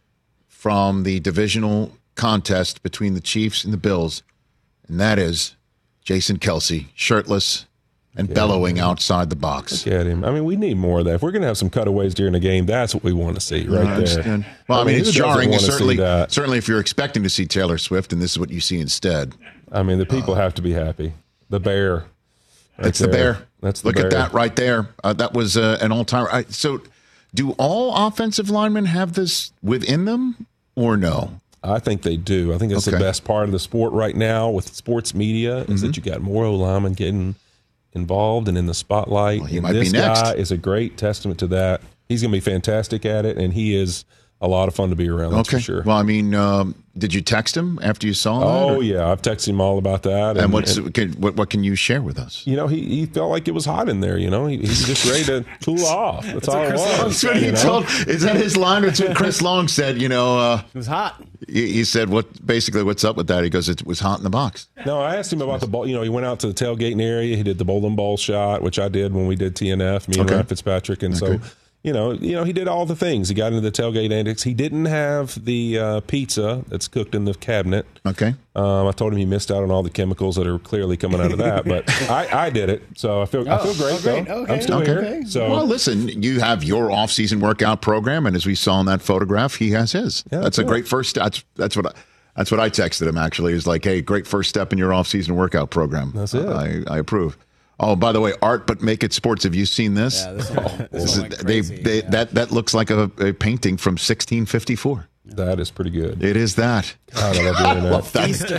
from the divisional contest between the Chiefs and the Bills, and that is Jason Kelce, shirtless and yeah, bellowing outside the box. Look at him. I mean, we need more of that. If we're going to have some cutaways during the game, that's what we want to see right I there. Well, I mean, I mean it's jarring. Certainly, that? certainly if you're expecting to see Taylor Swift and this is what you see instead. I mean, the people uh, have to be happy. The bear. Right that's there. the bear. That's the Look bear. at that right there. Uh, that was uh, an all-time. I, so do all offensive linemen have this within them or no? I think they do. I think that's okay. the best part of the sport right now with sports media is mm-hmm. that you got more O-linemen getting involved and in the spotlight. Well, he and might this be next. guy is a great testament to that. He's going to be fantastic at it, and he is a lot of fun to be around, that's okay. for sure. Well, I mean, um, did you text him after you saw that? Oh, or? yeah. I've texted him all about that. And, and, what's, and can, what, what can you share with us? You know, he, he felt like it was hot in there, you know. He, he's just ready to cool off. That's, that's all it was. That's what he told. Is that his line? Or what Chris Long said, you know. Uh, it was hot. He, he said, "What? Basically, what's up with that?" He goes, "It was hot in the box." No, I asked him about the ball. You know, he went out to the tailgating area. He did the bowling ball shot, which I did when we did T N F, me and okay. Ryan Fitzpatrick. And okay. so, you know, you know, he did all the things. He got into the tailgate antics. He didn't have the uh, pizza that's cooked in the cabinet. Okay. Um, I told him he missed out on all the chemicals that are clearly coming out of that, but I, I did it, so I feel oh, I feel great, oh, great. though. Okay. I'm still okay. here. So, well, listen, you have your off-season workout program, and as we saw in that photograph, he has his. Yeah, that's cool. a great first. That's that's what I, that's what I texted him. Actually, is like, hey, great first step in your off-season workout program. That's it. Uh, I, I approve. Oh, by the way, Art But Make It Sports. Have you seen this? Yeah, this one, this this one is, went they, crazy, they, yeah. that that looks like a, a painting from sixteen fifty-four. That is pretty good. It is that. God, I love the internet. Love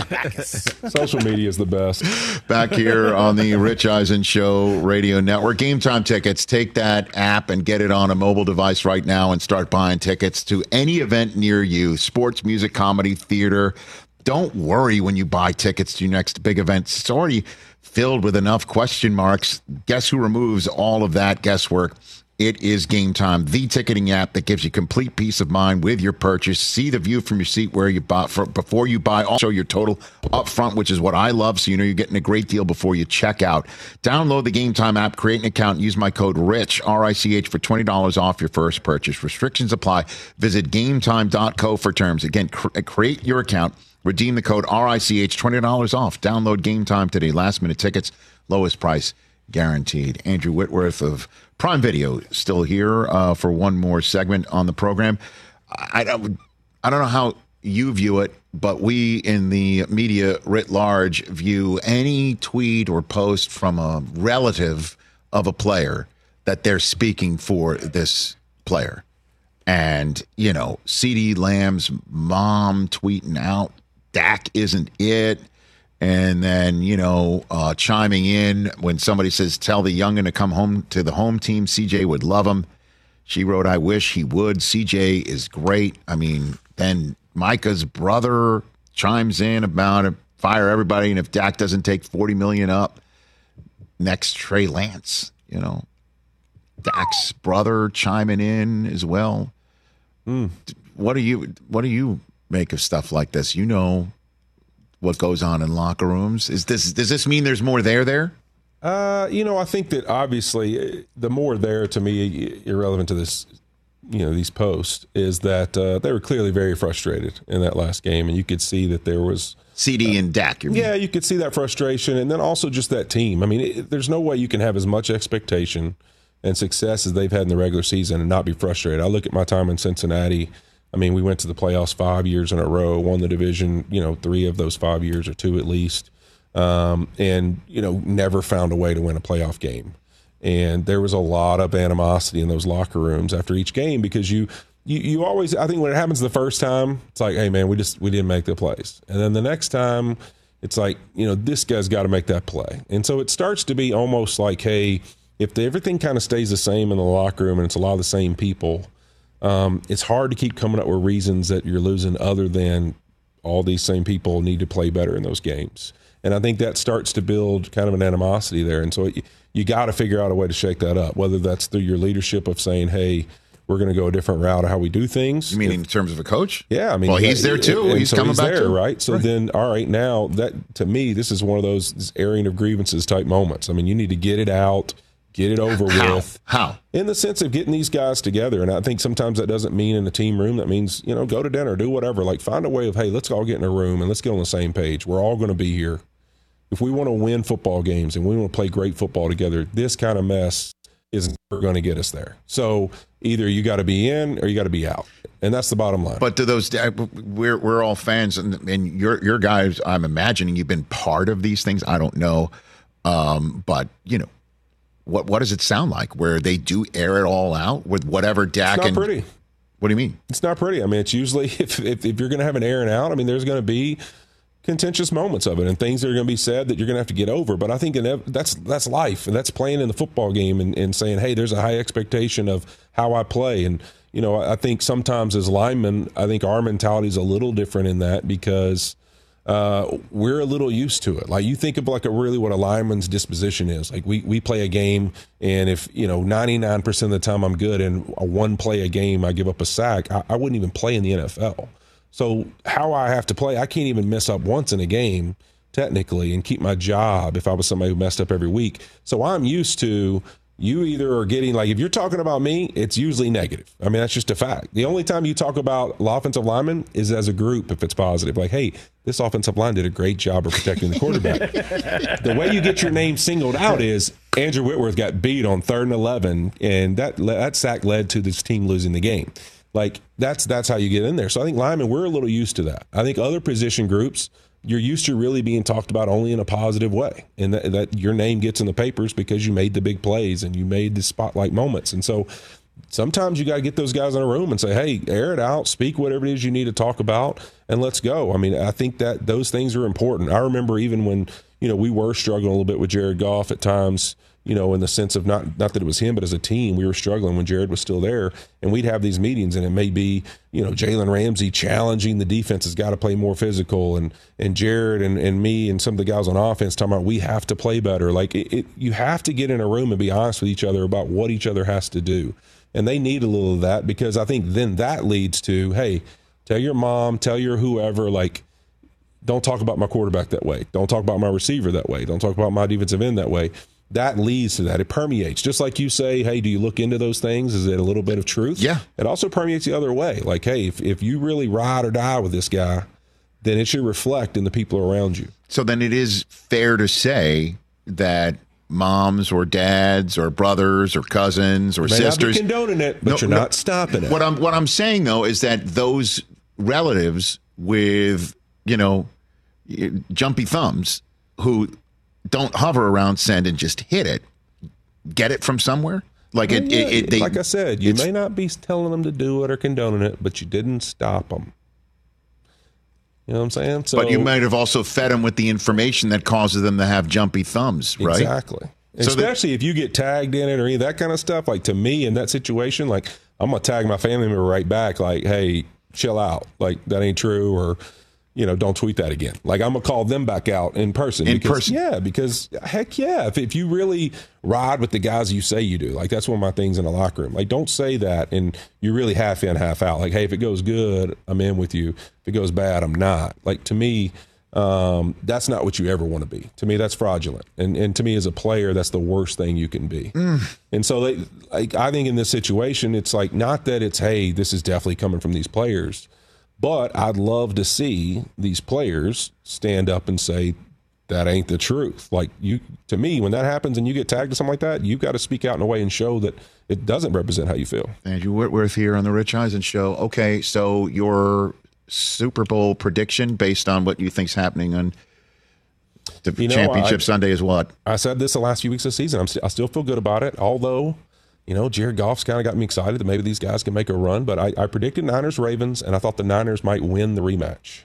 that. Social media is the best. Back here on the Rich Eisen Show Radio Network. Game Time tickets. Take that app and get it on a mobile device right now and start buying tickets to any event near you. Sports, music, comedy, theater, don't worry when you buy tickets to your next big event. It's already filled with enough question marks. Guess who removes all of that guesswork? It is Game Time, the ticketing app that gives you complete peace of mind with your purchase. See the view from your seat where you bought for, before you buy. Also, your total up front, which is what I love, so you know you're getting a great deal before you check out. Download the Game Time app, create an account, and use my code RICH, R I C H, for twenty dollars off your first purchase. Restrictions apply. Visit game time dot co for terms. Again, cr- create your account, redeem the code R I C H, twenty dollars off. Download Game Time today. Last minute tickets, lowest price guaranteed. Andrew Whitworth of Prime Video still here uh, for one more segment on the program. I, I, I don't know how you view it, but we in the media writ large view any tweet or post from a relative of a player that they're speaking for this player. And, you know, CeeDee Lamb's mom tweeting out, Dak isn't it. And then, you know, uh, chiming in when somebody says, tell the youngin' to come home to the home team. C J would love him. She wrote, I wish he would. C J is great. I mean, then Micah's brother chimes in about it, fire everybody. And if Dak doesn't take forty million dollars up, next Trey Lance, you know, Dak's brother chiming in as well. Mm. What do you, what do you make of stuff like this? You know what goes on in locker rooms. Is this does this mean there's more there there? Uh, you know, I think that obviously the more there to me, irrelevant to this, you know, these posts, is that uh, they were clearly very frustrated in that last game, and you could see that there was CeeDee uh, and Dak. Yeah, you could see that frustration, and then also just that team. I mean, it, there's no way you can have as much expectation and success as they've had in the regular season and not be frustrated. I look at my time in Cincinnati. I mean, we went to the playoffs five years in a row, won the division, you know, three of those five years or two at least, um, and, you know, never found a way to win a playoff game. And there was a lot of animosity in those locker rooms after each game because you, you, you always, I think when it happens the first time, it's like, hey, man, we just, we didn't make the plays. And then the next time, it's like, you know, this guy's got to make that play. And so it starts to be almost like, hey, if the, everything kind of stays the same in the locker room and it's a lot of the same people, Um, it's hard to keep coming up with reasons that you're losing other than all these same people need to play better in those games. And I think that starts to build kind of an animosity there. And so it, you got to figure out a way to shake that up, whether that's through your leadership of saying, hey, we're going to go a different route of how we do things. You mean if, in terms of a coach? Yeah. I mean, well, he's there too. And he's so coming he's back there, too. right? So right. then, all right, now that to me, this is one of those airing of grievances type moments. I mean, you need to get it out. Get it over How? with. How? In the sense of getting these guys together. And I think sometimes that doesn't mean in the team room. That means, you know, go to dinner, do whatever. Like find a way of, hey, let's all get in a room and let's get on the same page. We're all going to be here. If we want to win football games and we want to play great football together, this kind of mess is never going to get us there. So either you got to be in or you got to be out. And that's the bottom line. But to those, we're we're all fans, and, and your your guys, I'm imagining you've been part of these things. I don't know. Um, but, you know, What what does it sound like where they do air it all out with whatever Dak? It's not and, pretty. What do you mean? It's not pretty. I mean, it's usually if if, if you're going to have an airing out, I mean, there's going to be contentious moments of it and things that are going to be said that you're going to have to get over. But I think in, that's that's life, and that's playing in the football game and, and saying, hey, there's a high expectation of how I play. And you know, I think sometimes as linemen, I think our mentality is a little different in that because. Uh, we're a little used to it. Like you think of like a really what a lineman's disposition is. Like we, we play a game, and if you know ninety-nine percent of the time I'm good, and a one play a game I give up a sack, I, I wouldn't even play in the N F L. So how I have to play, I can't even mess up once in a game technically and keep my job if I was somebody who messed up every week. So I'm used to. You either are getting, like, if you're talking about me, it's usually negative. I mean, that's just a fact. The only time you talk about offensive linemen is as a group if it's positive. Like, hey, this offensive line did a great job of protecting the quarterback. The way you get your name singled out is Andrew Whitworth got beat on third and eleven, and that that sack led to this team losing the game. Like, that's that's how you get in there. So I think linemen, we're a little used to that. I think other position groups, you're used to really being talked about only in a positive way, and that, that your name gets in the papers because you made the big plays and you made the spotlight moments. And so sometimes you got to get those guys in a room and say, hey, air it out, speak whatever it is you need to talk about, and let's go. I mean, I think that those things are important. I remember even when, you know, we were struggling a little bit with Jared Goff at times, you know, in the sense of not not that it was him, but as a team, we were struggling when Jared was still there. And we'd have these meetings, and it may be, you know, Jalen Ramsey challenging the defense has got to play more physical, and and Jared and, and me and some of the guys on offense talking about we have to play better. Like, it, it, you have to get in a room and be honest with each other about what each other has to do. And they need a little of that, because I think then that leads to, hey, tell your mom, tell your whoever, like, don't talk about my quarterback that way. Don't talk about my receiver that way. Don't talk about my defensive end that way. That leads to that. It permeates. Just like you say, hey, do you look into those things? Is it a little bit of truth? Yeah. It also permeates the other way. Like, hey, if, if you really ride or die with this guy, then it should reflect in the people around you. So then it is fair to say that moms or dads or brothers or cousins or May sisters not be condoning it, but No, you're no. not stopping it. What I'm what I'm saying though is that those relatives with, you know, jumpy thumbs who don't hover around send and just hit it, get it from somewhere. Like it, Yeah, it, it they, like I said, you may not be telling them to do it or condoning it, but you didn't stop them. You know what I'm saying? So, but you might have also fed them with the information that causes them to have jumpy thumbs, right? Exactly. So Especially if you get tagged in it or any of that kind of stuff. Like, to me, in that situation, like, I'm going to tag my family member right back, like, hey, chill out. Like, that ain't true, or, you know, don't tweet that again. Like, I'm going to call them back out in person. In because, person? Yeah, because, heck yeah, if, if you really ride with the guys you say you do, like, that's one of my things in the locker room. Like, don't say that and you really half in, half out. Like, hey, if it goes good, I'm in with you. If it goes bad, I'm not. Like, to me, um, that's not what you ever want to be. To me, that's fraudulent. And and to me, as a player, that's the worst thing you can be. Mm. And so, they, like, I think in this situation, it's like, not that it's, hey, this is definitely coming from these players, but I'd love to see these players stand up and say, that ain't the truth. Like, you, to me, when that happens and you get tagged to something like that, you've got to speak out in a way and show that it doesn't represent how you feel. Andrew Whitworth here on the Rich Eisen Show. Okay, so your Super Bowl prediction based on what you think's happening on the You know, championship I- Sunday is what? I said this the last few weeks of the season. I'm st- I still feel good about it, although, you know, Jared Goff's kind of got me excited that maybe these guys can make a run. But I, I predicted Niners-Ravens, and I thought the Niners might win the rematch.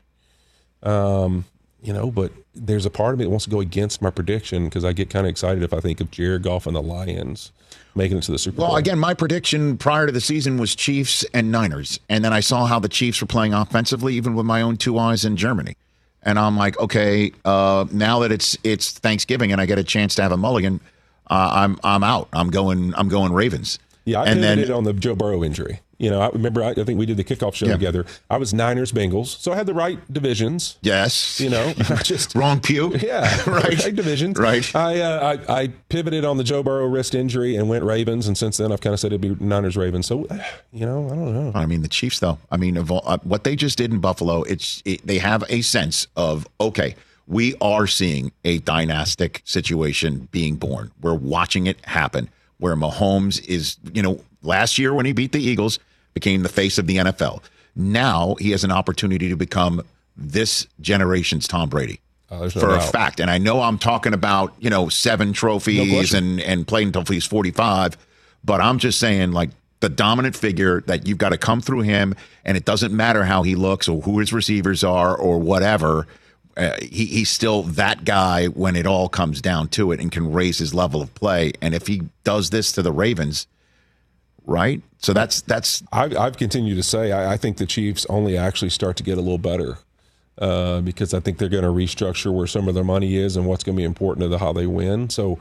Um, you know, but there's a part of me that wants to go against my prediction because I get kind of excited if I think of Jared Goff and the Lions making it to the Super Bowl. Well, again, my prediction prior to the season was Chiefs and Niners. And then I saw how the Chiefs were playing offensively, even with my own two eyes in Germany. And I'm like, okay, uh, now that it's it's Thanksgiving and I get a chance to have a mulligan, uh, I'm I'm out. I'm going I'm going Ravens. Yeah, I and pivoted then on the Joe Burrow injury. You know, I remember, I, I think we did the kickoff show Yeah. together. I was Niners, Bengals, so I had the right divisions. Yes, You know, I just wrong pew. Yeah, Right. right divisions. Right. I, uh, I I pivoted on the Joe Burrow wrist injury and went Ravens, and since then I've kind of said it'd be Niners, Ravens. So, you know, I don't know. I mean, the Chiefs, though. I mean, of all, uh, what they just did in Buffalo, it's it, they have a sense of, okay, we are seeing a dynastic situation being born. We're watching it happen where Mahomes is, you know, last year when he beat the Eagles, became the face of the N F L. Now he has an opportunity to become this generation's Tom Brady. Oh, there's no for a doubt. fact. And I know I'm talking about, you know, seven No trophies question. and, and playing until he's forty-five. But I'm just saying, like, the dominant figure that you've got to come through him, and it doesn't matter how he looks or who his receivers are or whatever. Uh, he, he's still that guy when it all comes down to it and can raise his level of play. And if he does this to the Ravens, right? So that's that's I've, I've continued to say I, I think the Chiefs only actually start to get a little better uh, because I think they're going to restructure where some of their money is and what's going to be important to the, how they win. So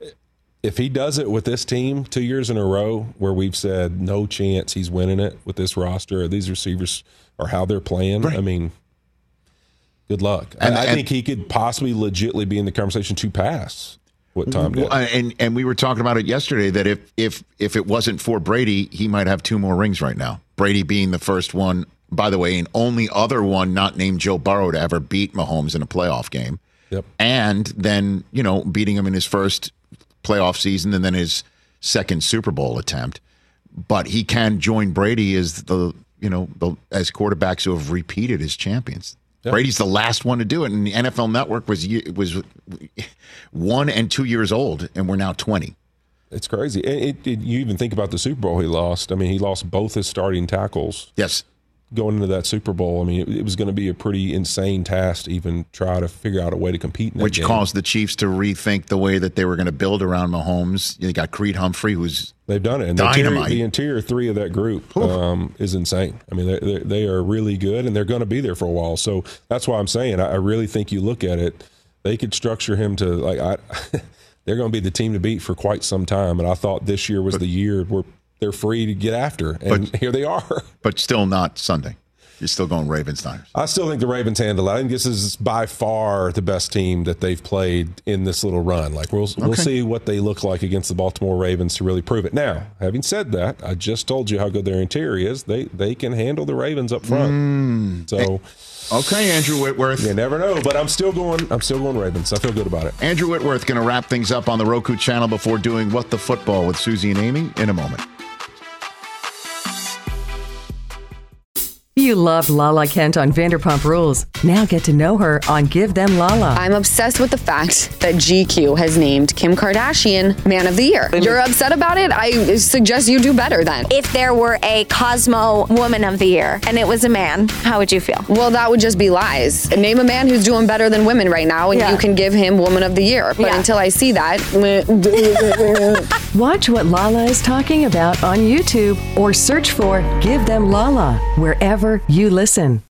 if he does it with this team two years in a row where we've said no chance he's winning it with this roster or these receivers or how they're playing, Right. I mean, good luck. And- I, I and- think he could possibly legitimately be in the conversation to pass what Tom did. Well, and and we were talking about it yesterday that if if if it wasn't for Brady, he might have two more rings right now. Brady being the first one, by the way, and only other one not named Joe Burrow to ever beat Mahomes in a playoff game. Yep. And then, you know, beating him in his first playoff season and then his second Super Bowl attempt. But he can join Brady as the, you know, the, as quarterbacks who have repeated as champions. Yeah. Brady's the last one to do it, and the N F L Network was was one and two years old, and we're now twenty. It's crazy. It, it, it, you even think about the Super Bowl he lost. I mean, he lost both his starting tackles. Yes. going into that Super Bowl. I mean, it, it was going to be a pretty insane task to even try to figure out a way to compete in that Which game. caused the Chiefs to rethink the way that they were going to build around Mahomes. They got Creed Humphrey, who's They've done it. And the dynamite. interior, the interior three of that group um, is insane. I mean, they they are really good, and they're going to be there for a while. So that's why I'm saying I, I really think you look at it, they could structure him to like I. They're going to be the team to beat for quite some time, and I thought this year was but, the year where they're free to get after, and but, here they are. But still not Sunday. You're still going Ravens Niners. I still think the Ravens handle it. I think this is by far the best team that they've played in this little run. Like we'll okay. we'll see what they look like against the Baltimore Ravens to really prove it. Now, having said that, I just told you how good their interior is. They they can handle the Ravens up front. Mm. So. Okay, Andrew Whitworth. You never know, but I'm still going. I'm still going Ravens. I feel good about it. Andrew Whitworth going to wrap things up on the Roku channel before doing What the Football with Susie and Amy in a moment. You loved Lala Kent on Vanderpump Rules. Now get to know her on Give Them Lala. I'm obsessed with the fact that G Q has named Kim Kardashian Man of the Year. You're upset about it? I suggest you do better then. If there were a Cosmo Woman of the Year and it was a man, how would you feel? Well, that would just be lies. Name a man who's doing better than women right now, and yeah. you can give him Woman of the Year. But yeah. until I see that... Watch what Lala is talking about on YouTube or search for Give Them Lala wherever you listen.